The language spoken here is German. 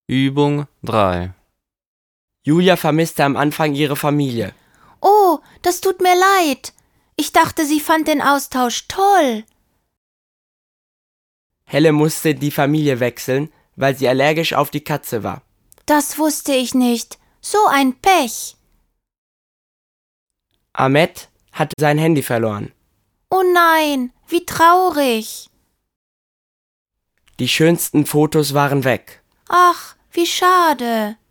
Übung 3. Julia vermisste am Anfang ihre Familie. Oh, das tut mir leid. Ich dachte, sie fand den Austausch toll. Helle musste die Familie wechseln, weil sie allergisch auf die Katze war. Das wusste ich nicht. So ein Pech. Ahmed hat sein Handy verloren. Oh nein, wie traurig. Die schönsten Fotos waren weg. Ach, wie schade.